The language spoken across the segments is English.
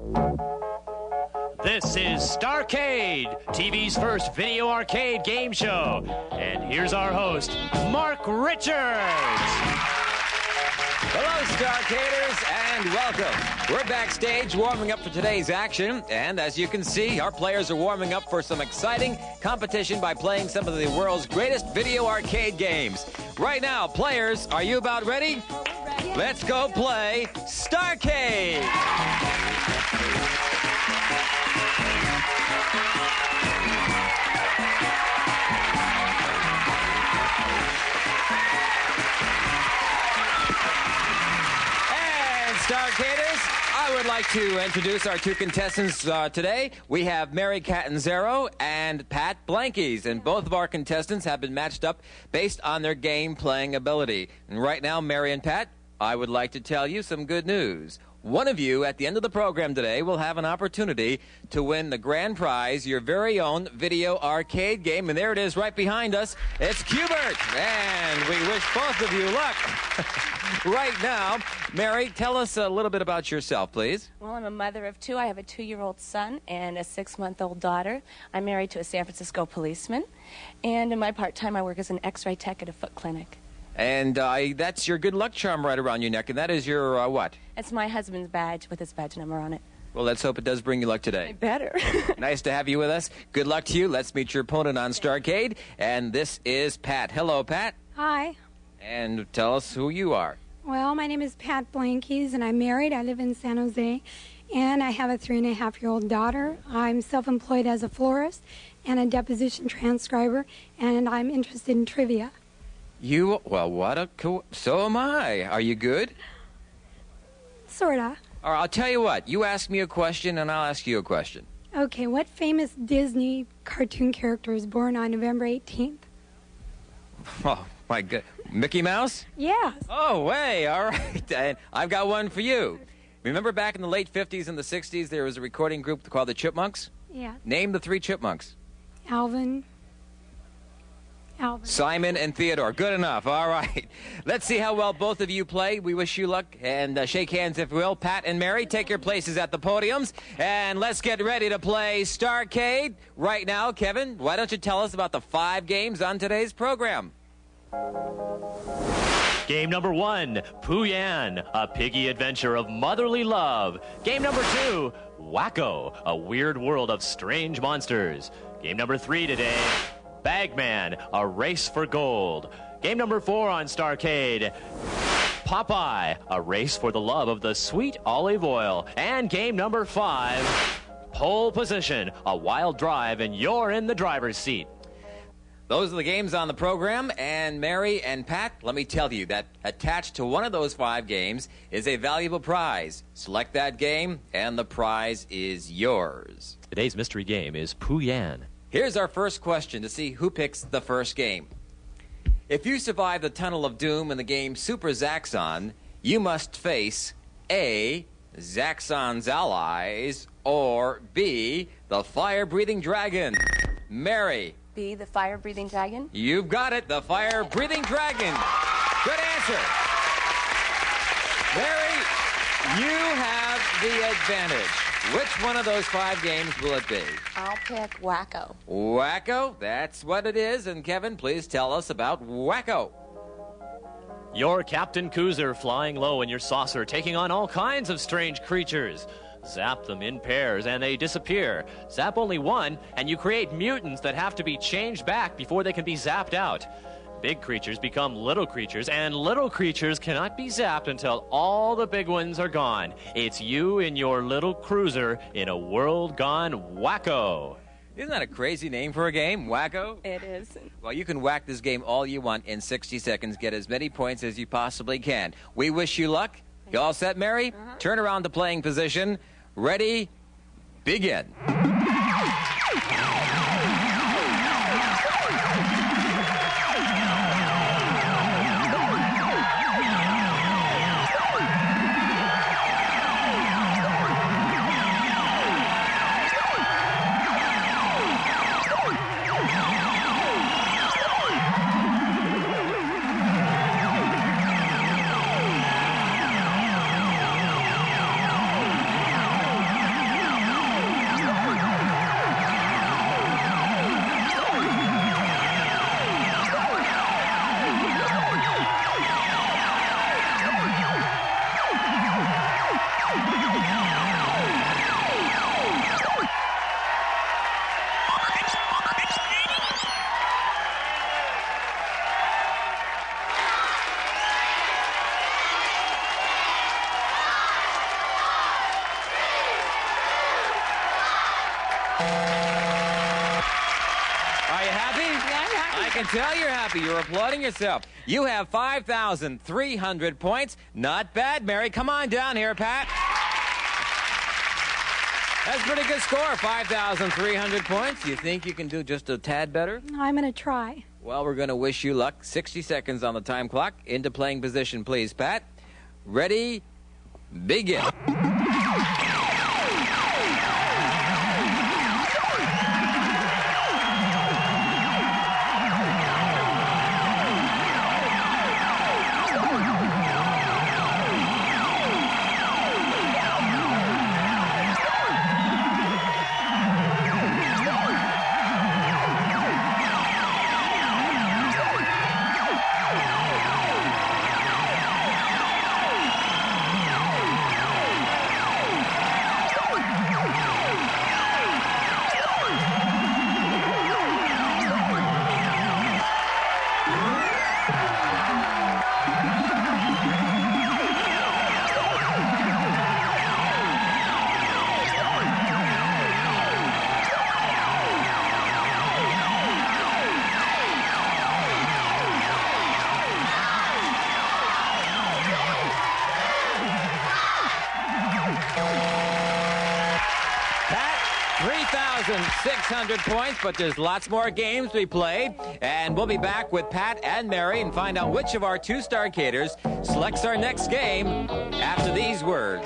This is Starcade, TV's first video arcade game show. And here's our host, Mark Richards. Hello, Starcaders, and welcome. We're backstage warming up for today's action, and as you can see, our players are warming up for some exciting competition by playing some of the world's greatest video arcade games. Right now, players, are you about ready? Ready. Let's go play Starcade! Starcaders, I would like to introduce our two contestants today. We have Mary Catanzaro and Pat Blankies, and both of our contestants have been matched up based on their game playing ability. And right now, Mary and Pat, I would like to tell you some good news. One of you, at the end of the program today, will have an opportunity to win the grand prize, your very own video arcade game. And there it is right behind us. It's Q*bert. And we wish both of you luck. Right now, Mary, tell us a little bit about yourself, please. Well, I'm a mother of two. I have a 2-year-old son and a 6-month-old daughter. I'm married to a San Francisco policeman. And in my part-time, I work as an X-ray tech at a foot clinic. And that's your good luck charm right around your neck, and that is your what? It's my husband's badge with his badge number on it. Well, let's hope it does bring you luck today. I better. Nice to have you with us. Good luck to you. Let's meet your opponent on Starcade, and this is Pat. Hello, Pat. Hi. And tell us who you are. Well, my name is Pat Blankies, and I'm married. I live in San Jose, and I have a 3.5-year-old daughter. I'm self-employed as a florist and a deposition transcriber, and I'm interested in trivia. Well, what a so am I. Are you good? Sorta. All right, I'll tell you what. You ask me a question, and I'll ask you a question. Okay, what famous Disney cartoon character was born on November 18th? Oh, my God. Mickey Mouse? Yes. Oh, way. All right. And I've got one for you. Remember back in the late 50s and the 60s, there was a recording group called the Chipmunks? Yeah. Name the 3 Chipmunks. Alvin. Simon and Theodore. Good enough. All right. Let's see how well both of you play. We wish you luck. And shake hands, if you will. Pat and Mary, take your places at the podiums. And let's get ready to play Starcade. Right now, Kevin, why don't you tell us about the 5 games on today's program? Game number 1, Pooyan, a piggy adventure of motherly love. Game number 2, Wacko, a weird world of strange monsters. Game number 3 today, Bagman, a race for gold. Game number 4 on Starcade, Popeye, a race for the love of the sweet olive oil. And game number 5, Pole Position, a wild drive and you're in the driver's seat. Those are the games on the program, and Mary and Pat, let me tell you that attached to one of those 5 games is a valuable prize. Select that game, and the prize is yours. Today's mystery game is Pooyan. Here's our first question to see who picks the first game. If you survive the Tunnel of Doom in the game Super Zaxxon, you must face A, Zaxxon's allies, or B, the fire-breathing dragon. Mary. B, the fire-breathing dragon. You've got it, the fire-breathing dragon. Good answer. Mary, you have the advantage. Which one of those 5 games will it be? I'll pick Wacko. Wacko, that's what it is. And Kevin, please tell us about Wacko. You're Captain Koozer flying low in your saucer, taking on all kinds of strange creatures. Zap them in pairs and they disappear. Zap only one and you create mutants that have to be changed back before they can be zapped out. Big creatures become little creatures, and little creatures cannot be zapped until all the big ones are gone. It's you in your little cruiser in a world gone wacko. Isn't that a crazy name for a game, Wacko? It is. Well, you can whack this game all you want in 60 seconds. Get as many points as you possibly can. We wish you luck. You all set, Mary? Turn around to playing position. Ready? Begin. Are you happy? Yeah, I'm happy. I can tell you're happy. You're applauding yourself. You have 5,300 points. Not bad, Mary. Come on down here, Pat. That's a pretty good score, 5,300 points. You think you can do just a tad better? I'm going to try. Well, we're going to wish you luck. 60 seconds on the time clock. Into playing position, please, Pat. Ready, begin. Pat, 3,600 points, but there's lots more games to be played. And we'll be back with Pat and Mary and find out which of our two Starcaders selects our next game after these words.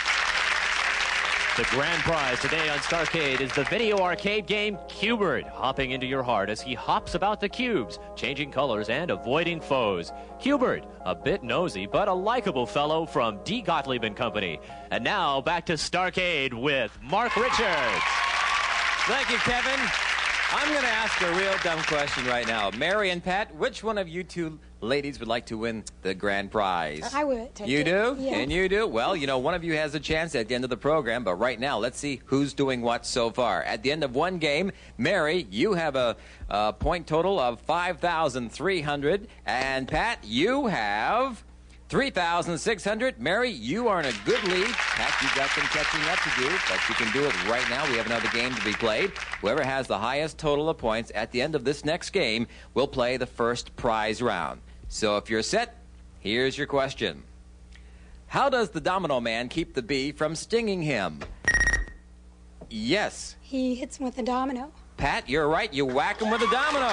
The grand prize today on Starcade is the video arcade game Q*bert, hopping into your heart as he hops about the cubes, changing colors and avoiding foes. Q*bert, a bit nosy, but a likable fellow from D. Gottlieb and Company. And now, back to Starcade with Mark Richards. Thank you, Kevin. I'm going to ask a real dumb question right now. Mary and Pat, which one of you two ladies would like to win the grand prize? I would. You do? Yeah. And you do? Well, you know, one of you has a chance at the end of the program, but right now, let's see who's doing what so far. At the end of one game, Mary, you have a point total of 5,300, and Pat, you have 3,600. Mary, you are in a good lead. Pat, you've got some catching up to do, but you can do it right now. We have another game to be played. Whoever has the highest total of points at the end of this next game will play the first prize round. So if you're set, here's your question. How does the Domino Man keep the bee from stinging him? Yes. He hits him with a domino. Pat, you're right. You whack him with a domino.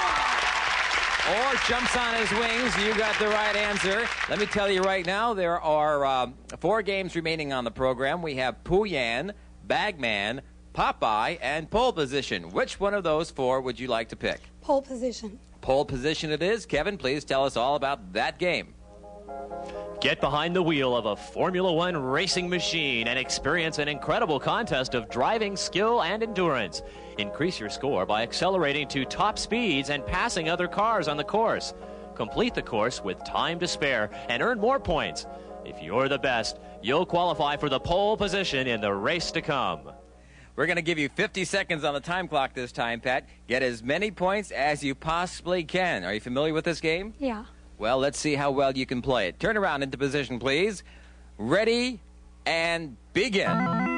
Or jumps on his wings. You got the right answer. Let me tell you right now, there are 4 games remaining on the program. We have Pooyan, Bagman, Popeye, and Pole Position. Which one of those 4 would you like to pick? Pole position. Pole Position it is. Kevin, please tell us all about that game. Get behind the wheel of a Formula One racing machine and experience an incredible contest of driving skill and endurance. Increase your score by accelerating to top speeds and passing other cars on the course. Complete the course with time to spare and earn more points. If you're the best, you'll qualify for the pole position in the race to come. We're going to give you 50 seconds on the time clock this time, Pat. Get as many points as you possibly can. Are you familiar with this game? Yeah. Well, let's see how well you can play it. Turn around into position, please. Ready, and begin.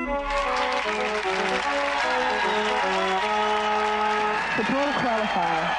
The total qualifier.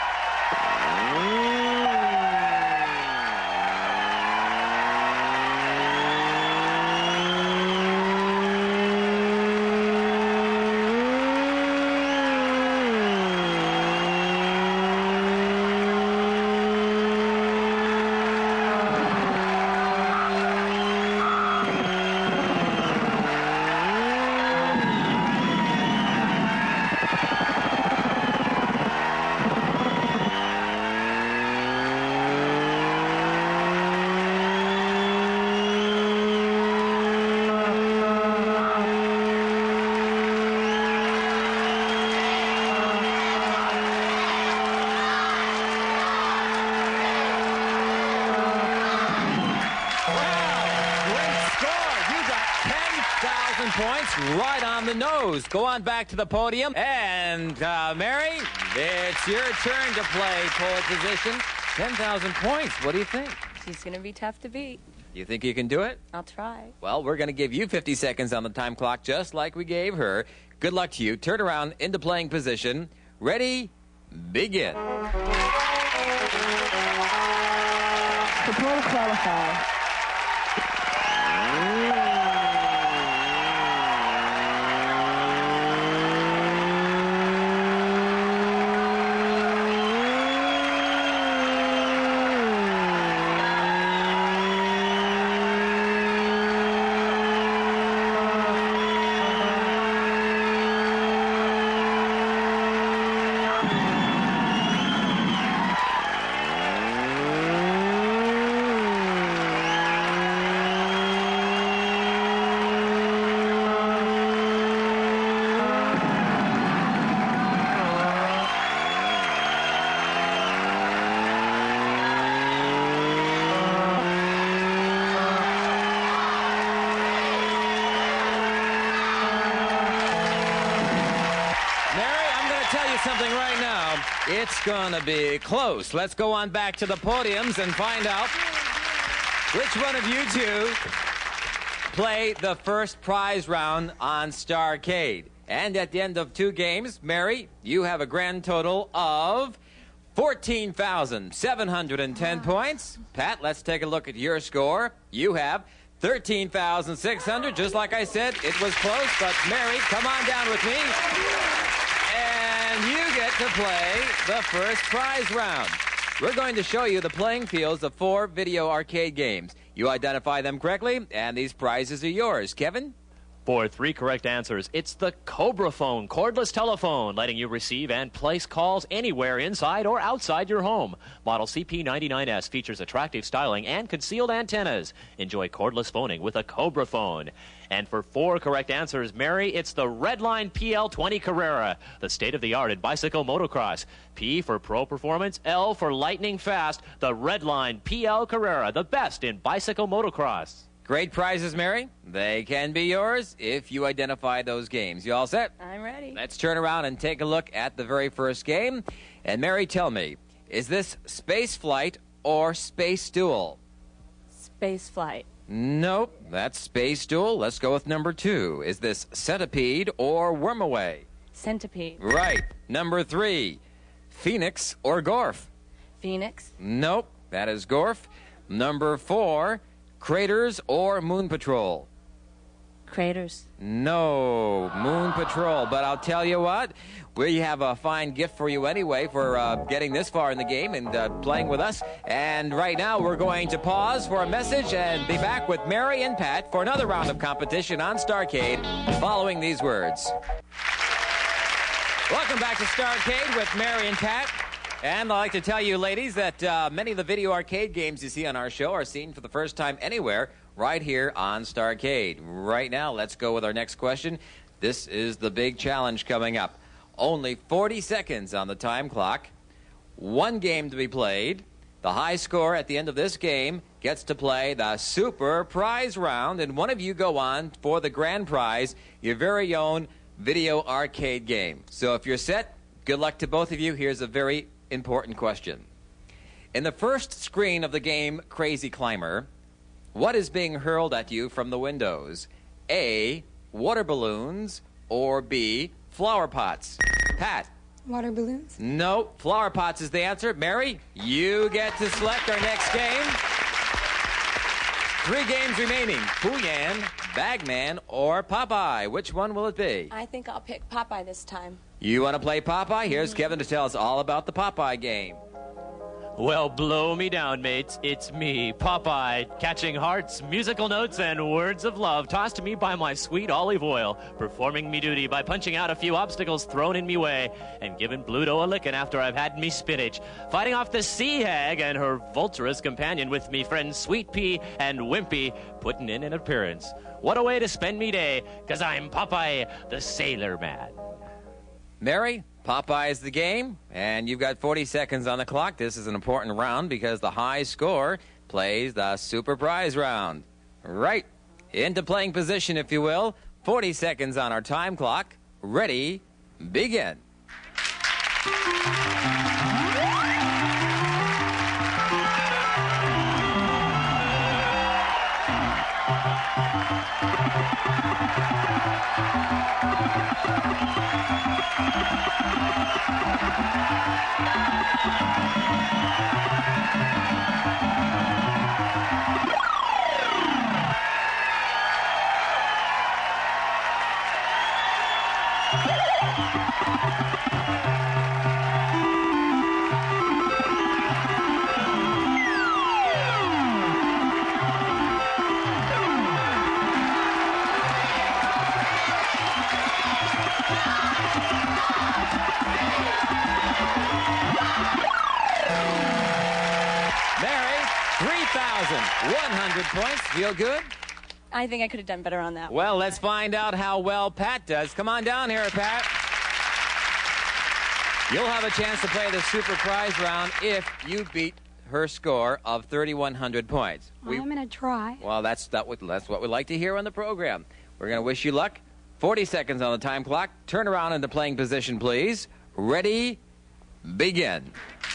Points right on the nose. Go on back to the podium. And, Mary, it's your turn to play pole position. 10,000 points. What do you think? She's going to be tough to beat. You think you can do it? I'll try. Well, we're going to give you 50 seconds on the time clock, just like we gave her. Good luck to you. Turn around into playing position. Ready, begin. Prepare to qualify. Something right now. It's gonna be close. Let's go on back to the podiums and find out which one of you two play the first prize round on Starcade. And at the end of 2 games, Mary, you have a grand total of 14,710 points. Pat, let's take a look at your score. You have 13,600. Just like I said, it was close, but Mary, come on down with me. And you get to play the first prize round. We're going to show you the playing fields of 4 video arcade games. You identify them correctly, and these prizes are yours. Kevin? For 3 correct answers, it's the Cobra Phone cordless telephone, letting you receive and place calls anywhere inside or outside your home. Model CP99S features attractive styling and concealed antennas. Enjoy cordless phoning with a Cobra Phone. And for 4 correct answers, Mary, it's the Redline PL20 Carrera, the state-of-the-art in bicycle motocross. P for Pro Performance, L for Lightning Fast, the Redline PL Carrera, the best in bicycle motocross. Great prizes, Mary. They can be yours if you identify those games. You all set? I'm ready. Let's turn around and take a look at the very first game. And Mary, tell me, is this Space Flight or Space Duel? Space flight. Nope, that's Space Duel. Let's go with number 2. Is this Centipede or Wormaway? Centipede. Right. Number 3, Phoenix or Gorf? Phoenix. Nope, that is Gorf. Number 4, Craters or Moon Patrol? Craters. No, Moon Patrol. But I'll tell you what, we have a fine gift for you anyway for getting this far in the game and playing with us. And right now we're going to pause for a message and be back with Mary and Pat for another round of competition on Starcade following these words. Welcome back to Starcade with Mary and Pat. And I'd like to tell you, ladies, that many of the video arcade games you see on our show are seen for the first time anywhere right here on Starcade. Right now, let's go with our next question. This is the big challenge coming up. Only 40 seconds on the time clock. 1 game to be played. The high score at the end of this game gets to play the Super Prize Round, and one of you go on for the grand prize, your very own video arcade game. So if you're set, good luck to both of you. Here's a very important question. In the first screen of the game Crazy Climber, what is being hurled at you from the windows? A, water balloons, or B, flower pots? Pat? Water balloons. No, flower pots is the answer. Mary, you get to select our next game. 3 games remaining. Pooyan, Bagman, or Popeye. Which one will it be? I think I'll pick Popeye this time. You want to play Popeye? Here's Kevin to tell us all about the Popeye game. Well, blow me down, mates. It's me, Popeye, catching hearts, musical notes, and words of love tossed to me by my sweet olive oil, performing me duty by punching out a few obstacles thrown in me way, and giving Bluto a licking after I've had me spinach, fighting off the sea hag and her vulturous companion with me friends Sweet Pea and Wimpy, putting in an appearance. What a way to spend me day, 'cause I'm Popeye the Sailor Man. Mary, Popeye is the game, and you've got 40 seconds on the clock. This is an important round because the high score plays the Super Prize Round. Right. Into playing position, if you will. 40 seconds on our time clock. Ready, begin. Mary, 3,100 points. Feel good? I think I could have done better on that one. Well, let's find out how well Pat does. Come on down here, Pat. You'll have a chance to play the super prize round if you beat her score of 3,100 points. I'm going to try. Well, that's what we like to hear on the program. We're going to wish you luck. 40 seconds on the time clock. Turn around into playing position, please. Ready, begin.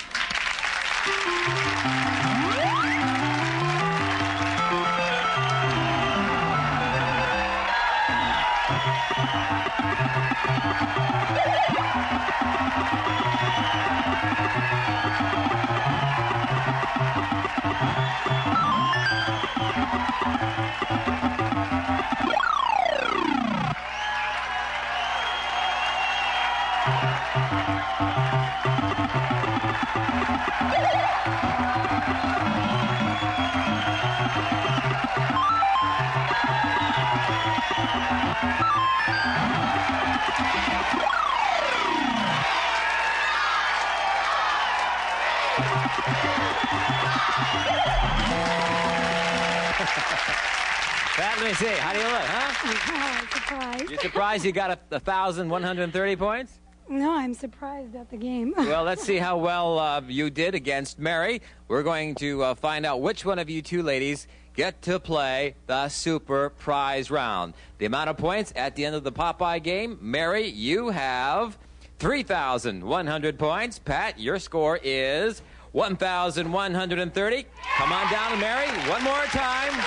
Pat, let me see. How do you look, huh? I'm surprised. You surprised you got 1,130 points? No, I'm surprised at the game. Well, let's see how well you did against Mary. We're going to find out which one of you two ladies get to play the super prize round. The amount of points at the end of the Popeye game, Mary, you have 3,100 points. Pat, your score is 1,130. Come on down, Mary, one more time.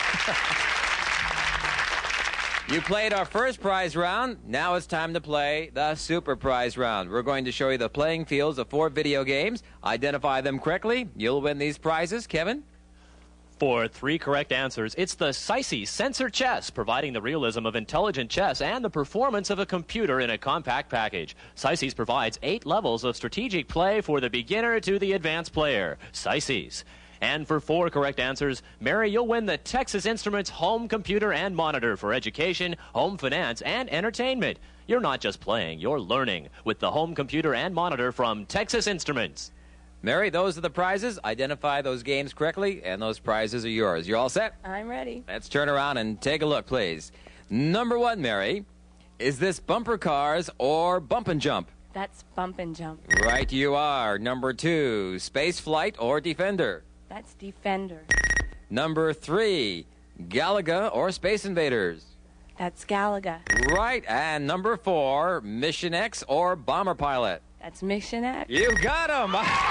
You played our first prize round. Now it's time to play the super prize round. We're going to show you the playing fields of 4 video games. Identify them correctly. You'll win these prizes. Kevin? For 3 correct answers, it's the SICE Sensor Chess, providing the realism of intelligent chess and the performance of a computer in a compact package. SICE provides 8 levels of strategic play for the beginner to the advanced player. SICE. And for 4 correct answers, Mary, you'll win the Texas Instruments home computer and monitor for education, home finance, and entertainment. You're not just playing, you're learning with the home computer and monitor from Texas Instruments. Mary, those are the prizes. Identify those games correctly, and those prizes are yours. You all set? I'm ready. Let's turn around and take a look, please. Number 1, Mary, is this bumper cars or bump and jump? That's bump and jump. Right you are. Number 2, space flight or defender? That's defender. Number 3, Galaga or Space Invaders? That's Galaga. Right. And number 4, Mission X or Bomber Pilot? That's Mission X. You got him.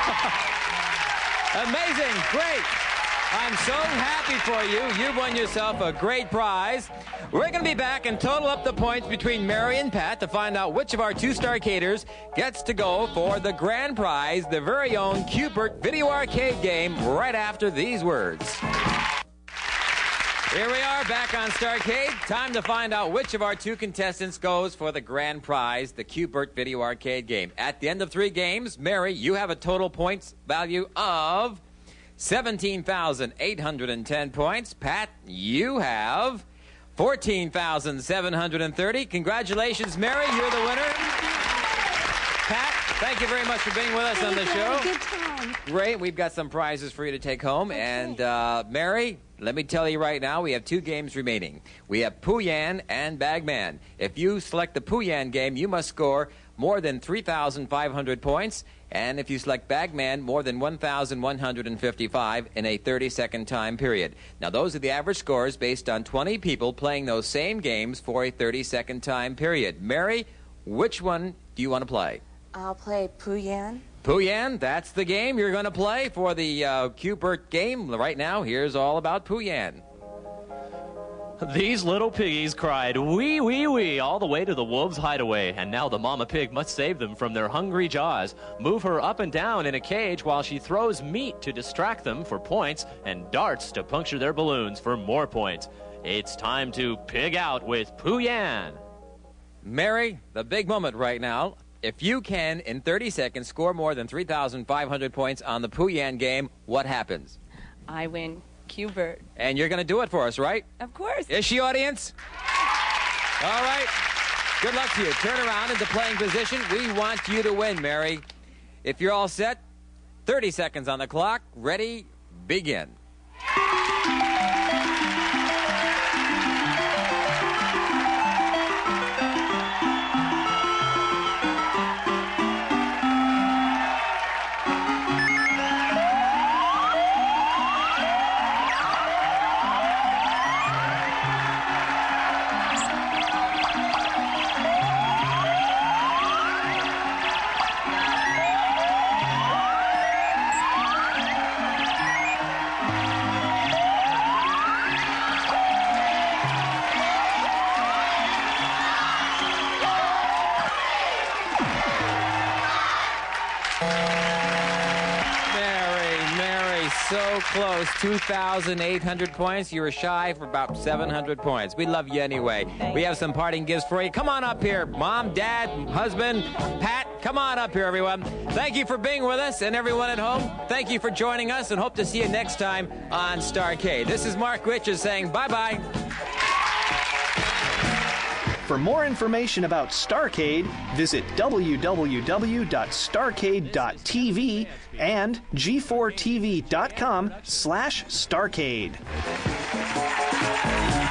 Amazing. Great. I'm so happy for you. You've won yourself a great prize. We're going to be back and total up the points between Mary and Pat to find out which of our 2 Starcaders gets to go for the grand prize, the very own Q*bert Video Arcade game, right after these words. Here we are back on Starcade. Time to find out which of our 2 contestants goes for the grand prize, the Q*bert Video Arcade game. At the end of 3 games, Mary, you have a total points value of 17,810 points. Pat, you have 14,730. Congratulations, Mary. You're the winner. Pat, thank you very much for being with us on the show. Good time. Great. We've got some prizes for you to take home. Okay. And Mary, let me tell you right now, we have 2 games remaining. We have Pooyan and Bagman. If you select the Pooyan game, you must score more than 3,500 points. And if you select Bagman, more than 1,155 in a 30-second time period. Now, those are the average scores based on 20 people playing those same games for a 30-second time period. Mary, which one do you want to play? I'll play Pooyan. Pooyan, that's the game you're going to play for the Q*bert game. Right now, here's all about Pooyan. These little piggies cried wee, wee, wee all the way to the wolves' hideaway, and now the mama pig must save them from their hungry jaws. Move her up and down in a cage while she throws meat to distract them for points and darts to puncture their balloons for more points. It's time to pig out with Pooyan. Mary, the big moment right now. If you can, in 30 seconds, score more than 3,500 points on the Pooyan game, what happens? I win Q-Bird. And you're going to do it for us, right? Of course. Is she, audience? All right. Good luck to you. Turn around into playing position. We want you to win, Mary. If you're all set, 30 seconds on the clock. Ready, begin. So close, 2,800 points. You were shy for about 700 points. We love you anyway. We have some parting gifts for you. Come on up here, Mom, Dad, husband, Pat. Come on up here, everyone. Thank you for being with us, and everyone at home, thank you for joining us, and hope to see you next time on Starcade. This is Mark Richards saying bye-bye. For more information about Starcade, visit www.starcade.tv and g4tv.com/Starcade.